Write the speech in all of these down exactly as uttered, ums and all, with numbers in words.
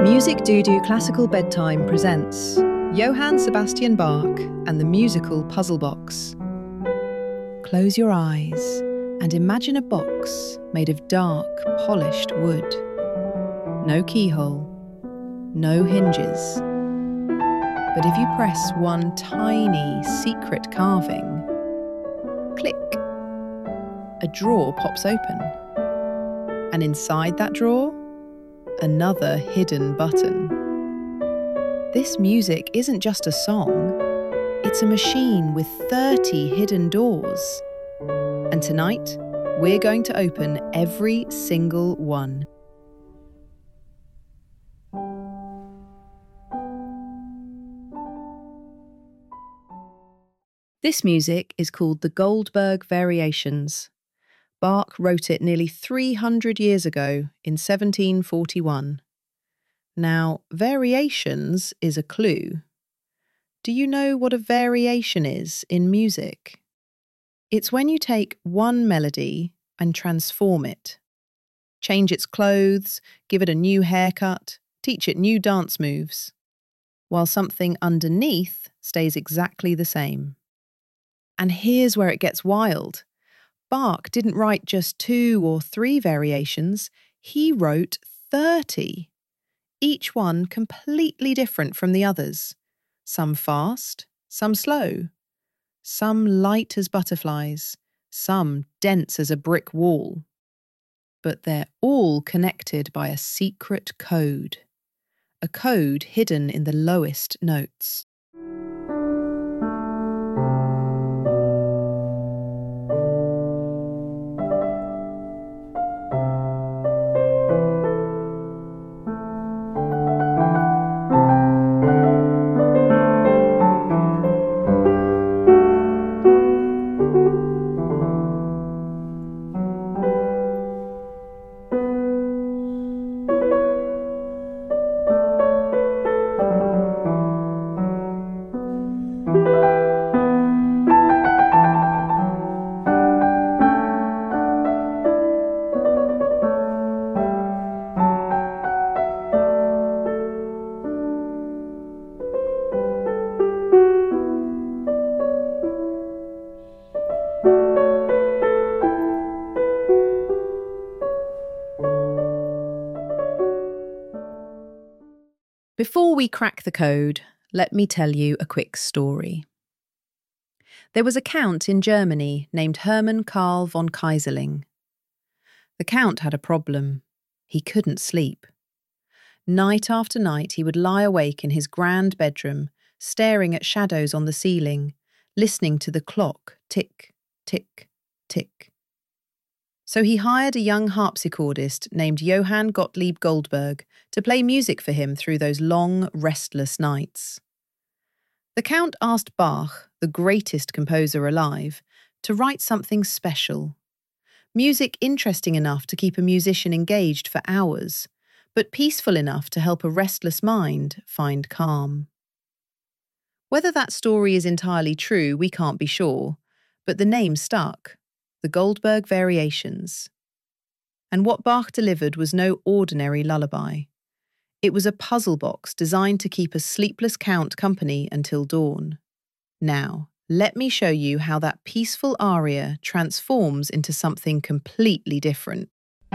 Music Doo-Doo Classical Bedtime presents Johann Sebastian Bach and the musical Puzzle Box. Close your eyes and imagine a box made of dark, polished wood. No keyhole, no hinges. But if you press one tiny secret carving, click, a drawer pops open. And inside that drawer, another hidden button. This music isn't just a song, it's a machine with thirty hidden doors. And tonight, we're going to open every single one. This music is called the Goldberg Variations. Bach wrote it nearly three hundred years ago in seventeen forty-one. Now, variations is a clue. Do you know what a variation is in music? It's when you take one melody and transform it. Change its clothes, give it a new haircut, teach it new dance moves, while something underneath stays exactly the same. And here's where it gets wild. Bach didn't write just two or three variations, he wrote thirty, each one completely different from the others. Some fast, some slow, some light as butterflies, some dense as a brick wall. But they're all connected by a secret code, a code hidden in the lowest notes. Before we crack the code, let me tell you a quick story. There was a count in Germany named Hermann Karl von Keyserling. The count had a problem. He couldn't sleep. Night after night he would lie awake in his grand bedroom, staring at shadows on the ceiling, listening to the clock tick, tick, tick. So he hired a young harpsichordist named Johann Gottlieb Goldberg to play music for him through those long, restless nights. The Count asked Bach, the greatest composer alive, to write something special. Music interesting enough to keep a musician engaged for hours, but peaceful enough to help a restless mind find calm. Whether that story is entirely true, we can't be sure, but the name stuck. The Goldberg Variations. And what Bach delivered was no ordinary lullaby. It was a puzzle box designed to keep a sleepless count company until dawn. Now, let me show you how that peaceful aria transforms into something completely different.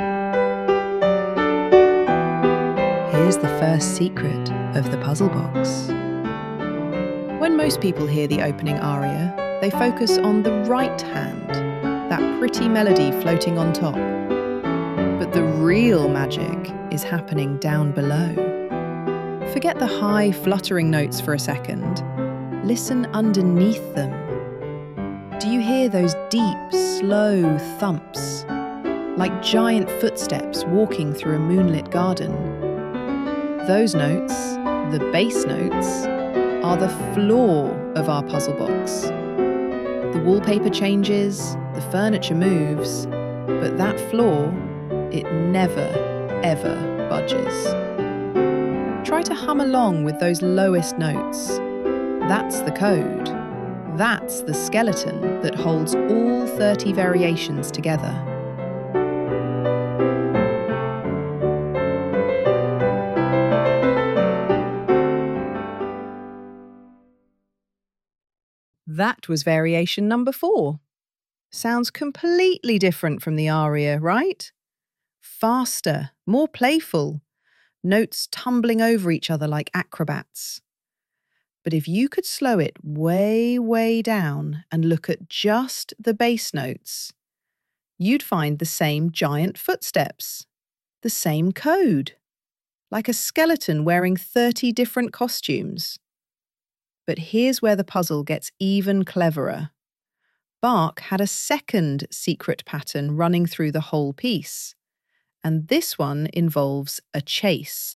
Here's the first secret of the puzzle box. When most people hear the opening aria, they focus on the right hand, that pretty melody floating on top. But the real magic is happening down below. Forget the high, fluttering notes for a second. Listen underneath them. Do you hear those deep, slow thumps? Like giant footsteps walking through a moonlit garden. Those notes, the bass notes, are the floor of our puzzle box. The wallpaper changes, the furniture moves, but that floor, it never, ever budges. Try to hum along with those lowest notes. That's the code. That's the skeleton that holds all thirty variations together. That was variation number four. Sounds completely different from the aria, right? Faster, more playful, notes tumbling over each other like acrobats. But if you could slow it way, way down and look at just the bass notes, you'd find the same giant footsteps, the same code, like a skeleton wearing thirty different costumes. But here's where the puzzle gets even cleverer. Bach had a second secret pattern running through the whole piece, and this one involves a chase.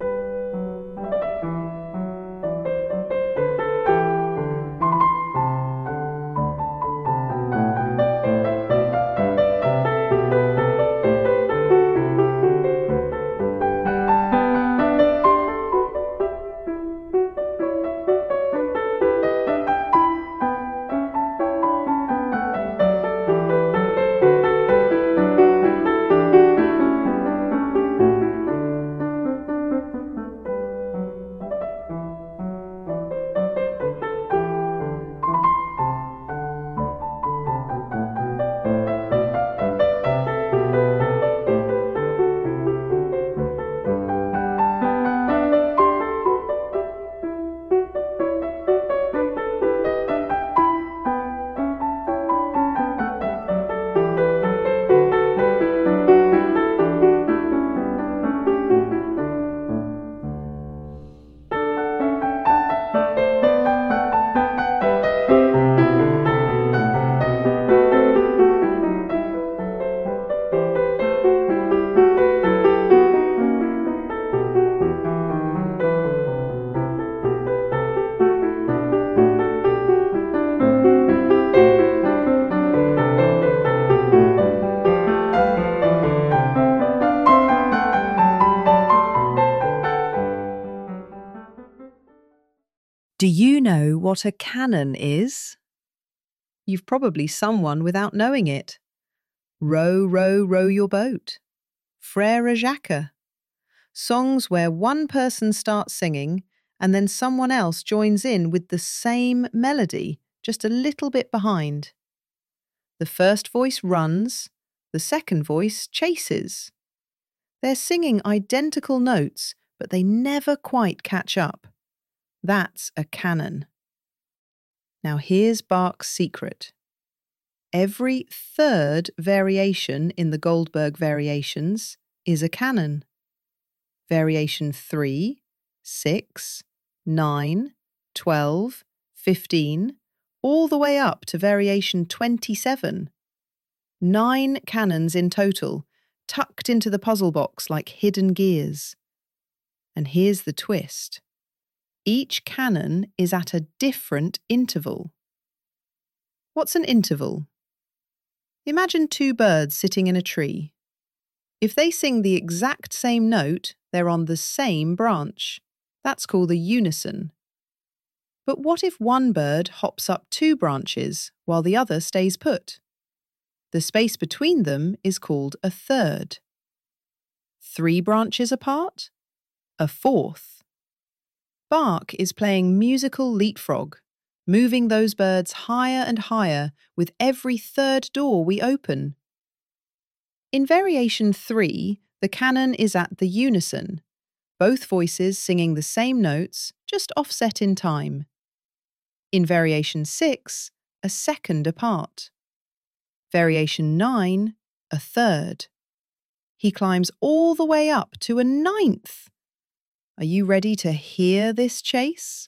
Do you know what a canon is? You've probably sung one without knowing it. Row, row, row your boat. Frère Jacques. Songs where one person starts singing and then someone else joins in with the same melody, just a little bit behind. The first voice runs, the second voice chases. They're singing identical notes, but they never quite catch up. That's a canon. Now here's Bach's secret. Every third variation in the Goldberg variations is a canon. Variation three, six, nine, twelve, fifteen, all the way up to variation twenty-seven. Nine canons in total, tucked into the puzzle box like hidden gears. And here's the twist. Each canon is at a different interval. What's an interval? Imagine two birds sitting in a tree. If they sing the exact same note, they're on the same branch. That's called a unison. But what if one bird hops up two branches while the other stays put? The space between them is called a third. Three branches apart? A fourth. Bach is playing musical leapfrog, moving those birds higher and higher with every third door we open. In variation three, the canon is at the unison, both voices singing the same notes, just offset in time. In variation six, a second apart. Variation nine, a third. He climbs all the way up to a ninth. Are you ready to hear this chase?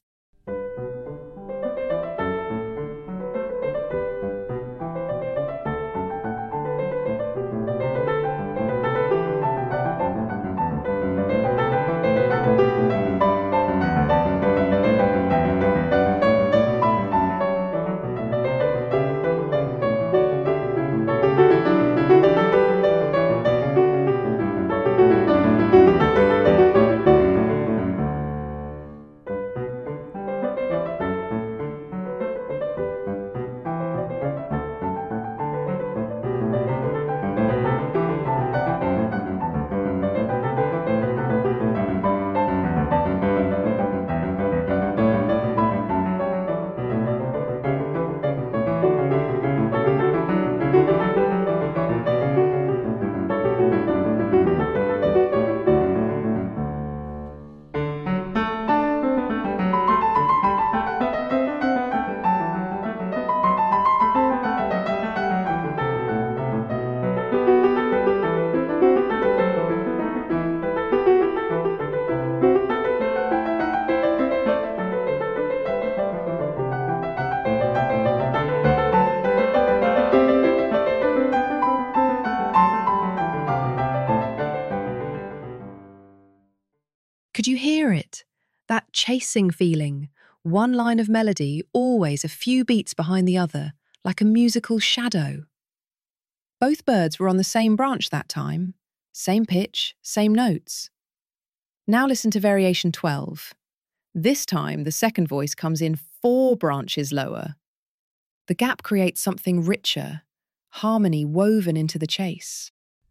Could you hear it? That chasing feeling, one line of melody always a few beats behind the other, like a musical shadow. Both birds were on the same branch that time, same pitch, same notes. Now listen to variation twelve. This time the second voice comes in four branches lower. The gap creates something richer, harmony woven into the chase.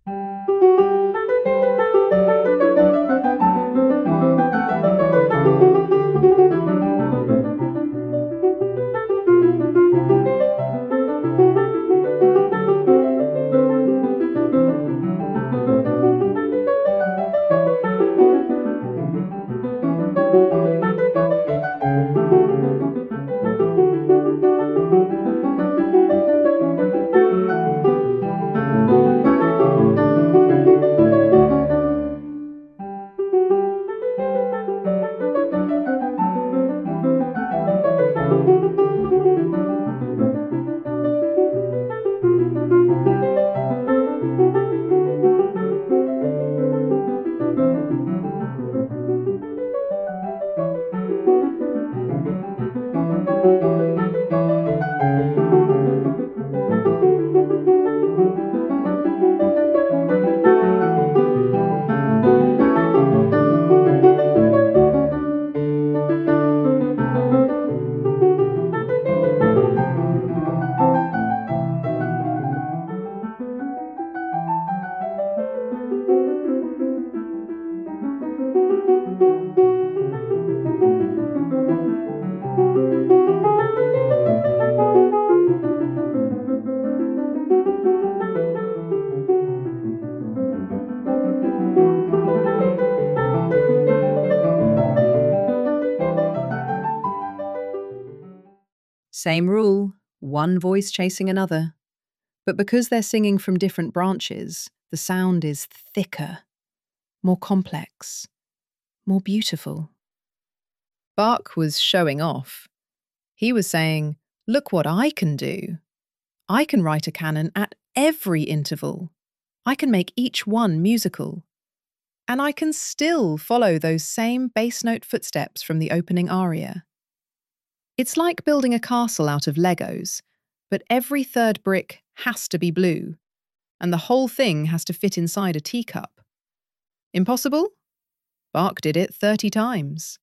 Same rule, one voice chasing another. But because they're singing from different branches, the sound is thicker, more complex, more beautiful. Bach was showing off. He was saying, look what I can do. I can write a canon at every interval. I can make each one musical. And I can still follow those same bass note footsteps from the opening aria. It's like building a castle out of Legos, but every third brick has to be blue, and the whole thing has to fit inside a teacup. Impossible? Bach did it thirty times.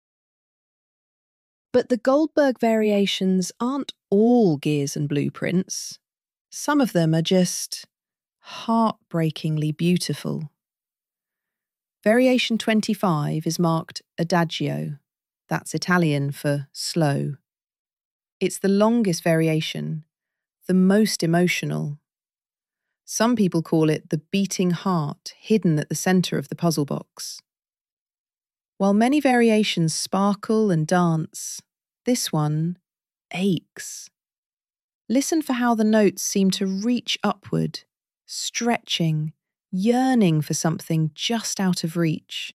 But the Goldberg variations aren't all gears and blueprints. Some of them are just heartbreakingly beautiful. Variation twenty-five is marked Adagio. That's Italian for slow. It's the longest variation, the most emotional. Some people call it the beating heart hidden at the centre of the puzzle box. While many variations sparkle and dance, this one aches. Listen for how the notes seem to reach upward, stretching, yearning for something just out of reach.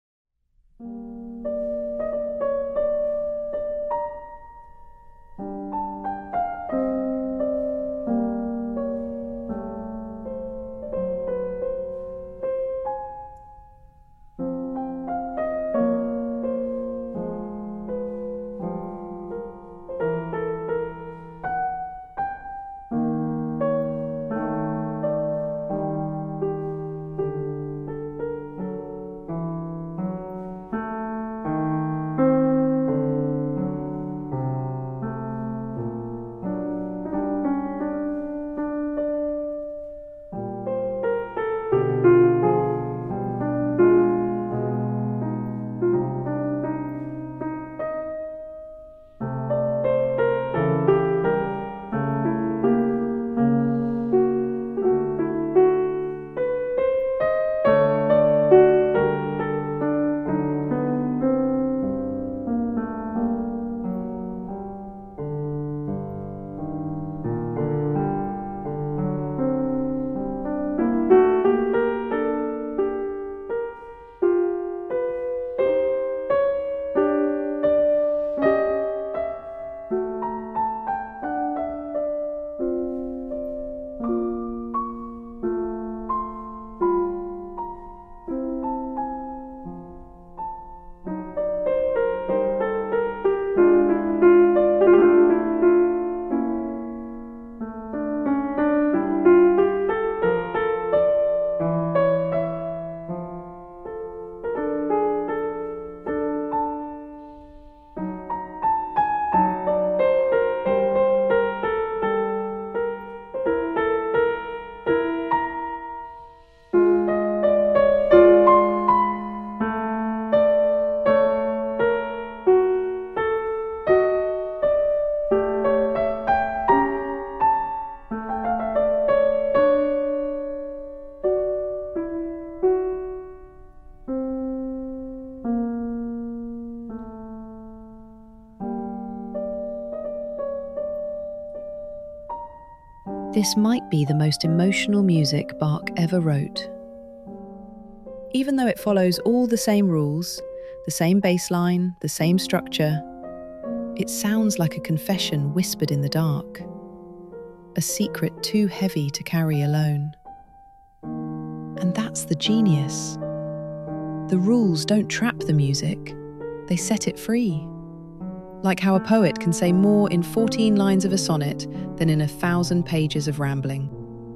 This might be the most emotional music Bach ever wrote. Even though it follows all the same rules, the same bass line, the same structure, it sounds like a confession whispered in the dark, a secret too heavy to carry alone. And that's the genius. The rules don't trap the music, they set it free. Like how a poet can say more in fourteen lines of a sonnet than in a thousand pages of rambling.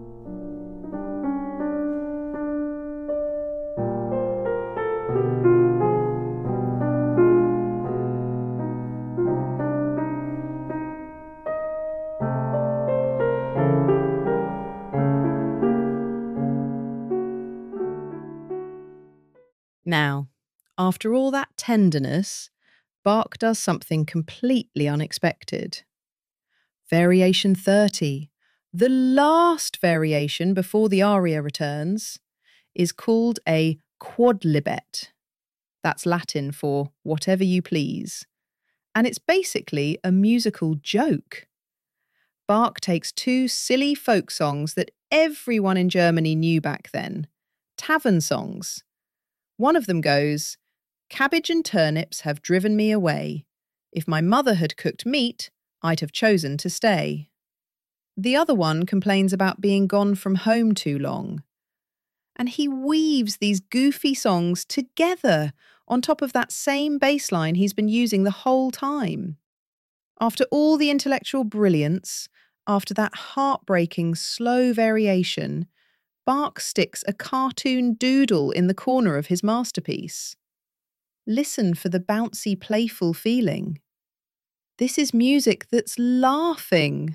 Now, after all that tenderness, Bach does something completely unexpected. Variation thirty, the last variation before the aria returns, is called a quodlibet. That's Latin for whatever you please. And it's basically a musical joke. Bach takes two silly folk songs that everyone in Germany knew back then, tavern songs. One of them goes, "Cabbage and turnips have driven me away. If my mother had cooked meat, I'd have chosen to stay." The other one complains about being gone from home too long. And he weaves these goofy songs together on top of that same bass line he's been using the whole time. After all the intellectual brilliance, after that heartbreaking slow variation, Bach sticks a cartoon doodle in the corner of his masterpiece. Listen for the bouncy, playful feeling. This is music that's laughing.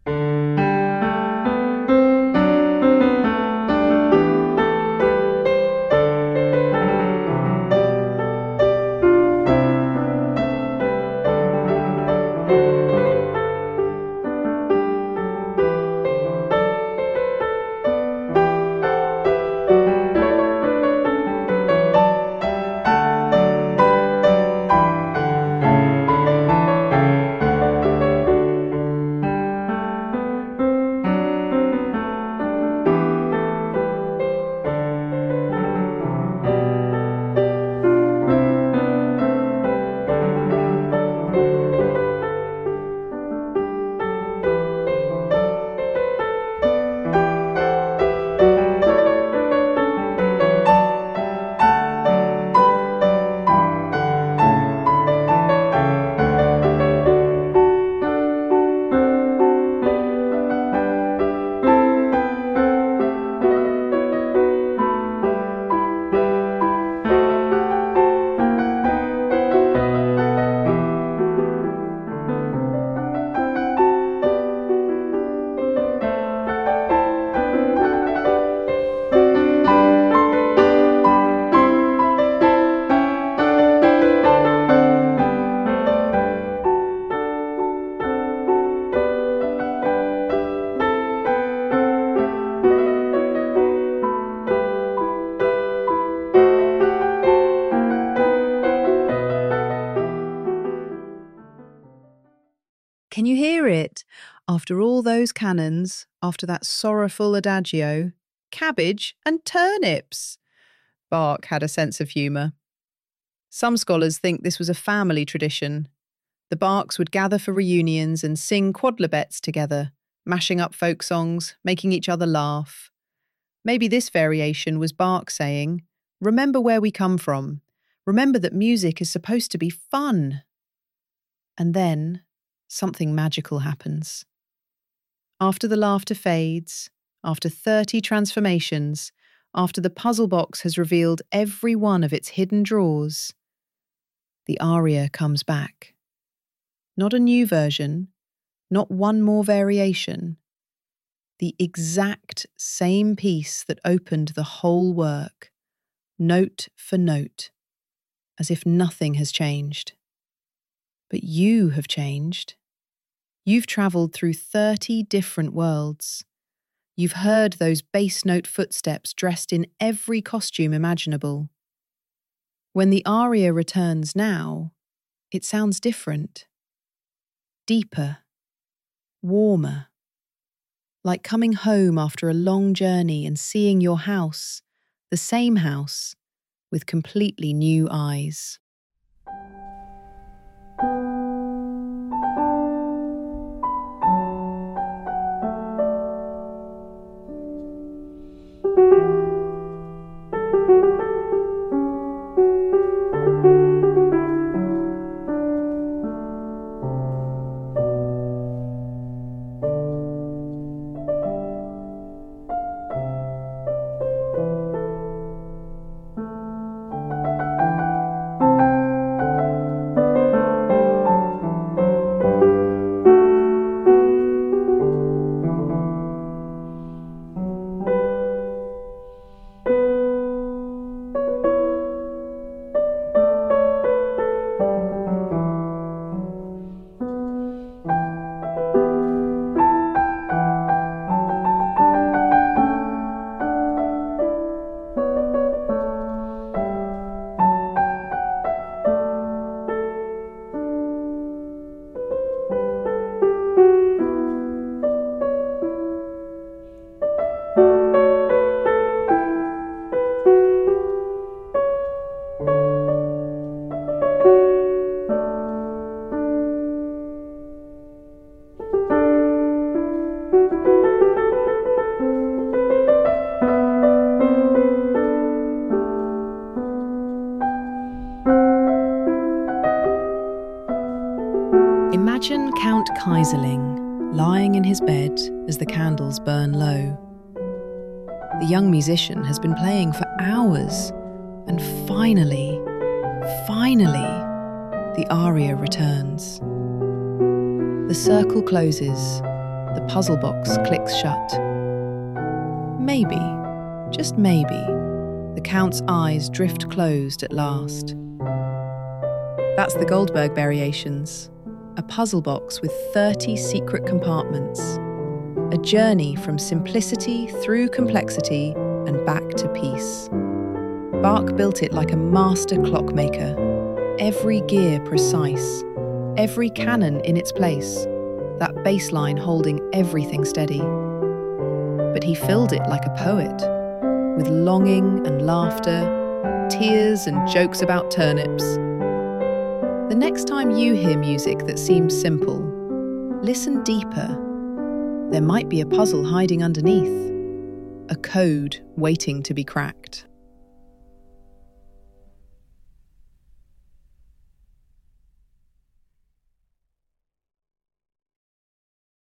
Can you hear it? After all those cannons, after that sorrowful adagio, cabbage and turnips. Bach had a sense of humour. Some scholars think this was a family tradition. The Bachs would gather for reunions and sing quodlibets together, mashing up folk songs, making each other laugh. Maybe this variation was Bach saying, "Remember where we come from. Remember that music is supposed to be fun." And then something magical happens. After the laughter fades, after thirty transformations, after the puzzle box has revealed every one of its hidden drawers, the aria comes back. Not a new version, not one more variation. The exact same piece that opened the whole work, note for note, as if nothing has changed. But you have changed. You've travelled through thirty different worlds. You've heard those bass note footsteps dressed in every costume imaginable. When the aria returns now, it sounds different. Deeper. Warmer. like coming home after a long journey and seeing your house, the same house, with completely new eyes. Imagine Count Keyserling lying in his bed as the candles burn low. The young musician has been playing for hours, and finally, finally, the aria returns. The circle closes, the puzzle box clicks shut. Maybe, just maybe, the Count's eyes drift closed at last. That's the Goldberg Variations, a puzzle box with thirty secret compartments, a journey from simplicity through complexity and back to peace. Bach built it like a master clockmaker, every gear precise, every canon in its place, that bass line holding everything steady. But he filled it like a poet, with longing and laughter, tears and jokes about turnips. The next time you hear music that seems simple, listen deeper. There might be a puzzle hiding underneath, a code waiting to be cracked.